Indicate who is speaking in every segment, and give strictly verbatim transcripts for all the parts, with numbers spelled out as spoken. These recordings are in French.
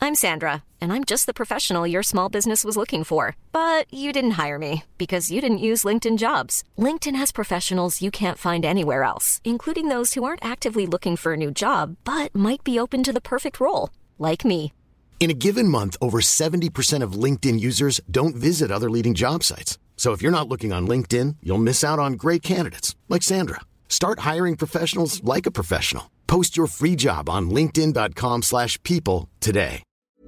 Speaker 1: I'm Sandra, and I'm just the professional your small business was looking for. But you didn't hire me because you didn't use LinkedIn Jobs. LinkedIn has professionals you can't find anywhere else, including those who aren't actively looking for a new job, but might be open to the perfect role, like me.
Speaker 2: In a given month, over seventy percent of LinkedIn users don't visit other leading job sites. So if you're not looking on LinkedIn, you'll miss out on great candidates like Sandra. Start hiring professionals like a professional. Post your free job on linkedin.com slash people today.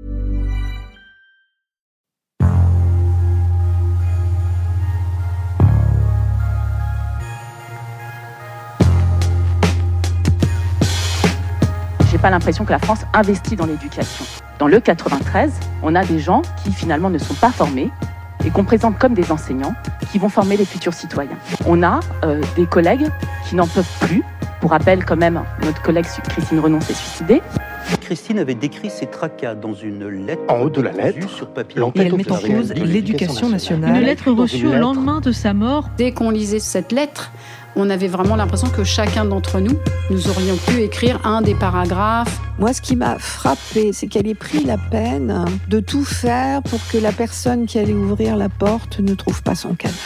Speaker 3: J'ai pas l'impression que la France investit dans l'éducation. Dans le quatre-vingt-treize, on a des gens qui finalement ne sont pas formés et qu'on présente comme des enseignants qui vont former les futurs citoyens. On a euh, des collègues qui n'en peuvent plus. Pour rappel, quand même, notre collègue Christine Renon s'est suicidée.
Speaker 4: Christine avait décrit ses tracas dans une lettre
Speaker 5: en haut de la lettre
Speaker 4: sur papier.
Speaker 5: Et
Speaker 6: elle met en cause l'éducation nationale.
Speaker 7: Une lettre reçue au lendemain de sa mort.
Speaker 8: Dès qu'on lisait cette lettre, on avait vraiment l'impression que chacun d'entre nous, nous aurions pu écrire un des paragraphes.
Speaker 9: Moi, ce qui m'a frappée, c'est qu'elle ait pris la peine de tout faire pour que la personne qui allait ouvrir la porte ne trouve pas son cadavre.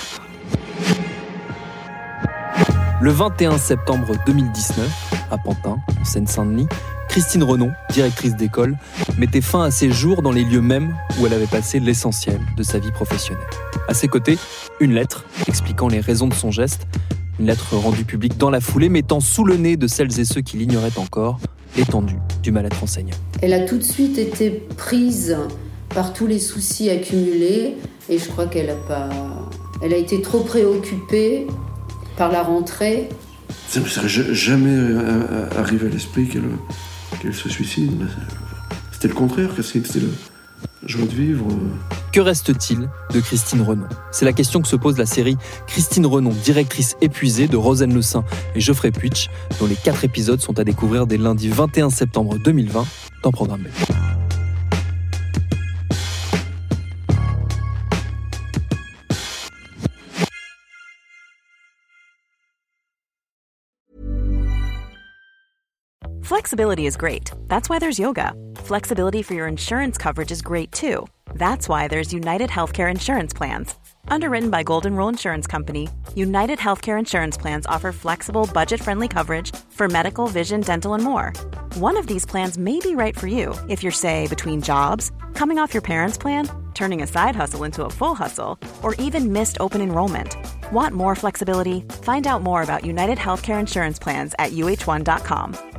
Speaker 10: Le vingt et un septembre deux mille dix-neuf, à Pantin, en Seine-Saint-Denis, Christine Renon, directrice d'école, mettait fin à ses jours dans les lieux mêmes où elle avait passé l'essentiel de sa vie professionnelle. À ses côtés, une lettre expliquant les raisons de son geste, une lettre rendue publique dans la foulée, mettant sous le nez de celles et ceux qui l'ignoraient encore l'étendue du mal-être enseignant.
Speaker 11: Elle a tout de suite été prise par tous les soucis accumulés et je crois qu'elle a pas... Elle a été trop préoccupée par la rentrée.
Speaker 12: Ça ne serait jamais arrivé à l'esprit qu'elle, qu'elle se suicide. C'était le contraire, c'était la joie de vivre.
Speaker 10: Que reste-t-il de Christine Renon ? C'est la question que se pose la série Christine Renon, directrice épuisée de Rosanne Le Saint et Geoffrey Puitch, dont les quatre épisodes sont à découvrir dès lundi vingt et un septembre deux mille vingt dans Programme B.
Speaker 13: Flexibility is great. That's why there's yoga. Flexibility for your insurance coverage is great too. That's why there's United Healthcare Insurance Plans. Underwritten by Golden Rule Insurance Company, United Healthcare Insurance Plans offer flexible, budget-friendly coverage for medical, vision, dental, and more. One of these plans may be right for you if you're, say, between jobs, coming off your parents' plan, turning a side hustle into a full hustle, or even missed open enrollment. Want more flexibility? Find out more about United Healthcare Insurance Plans at U H one dot com.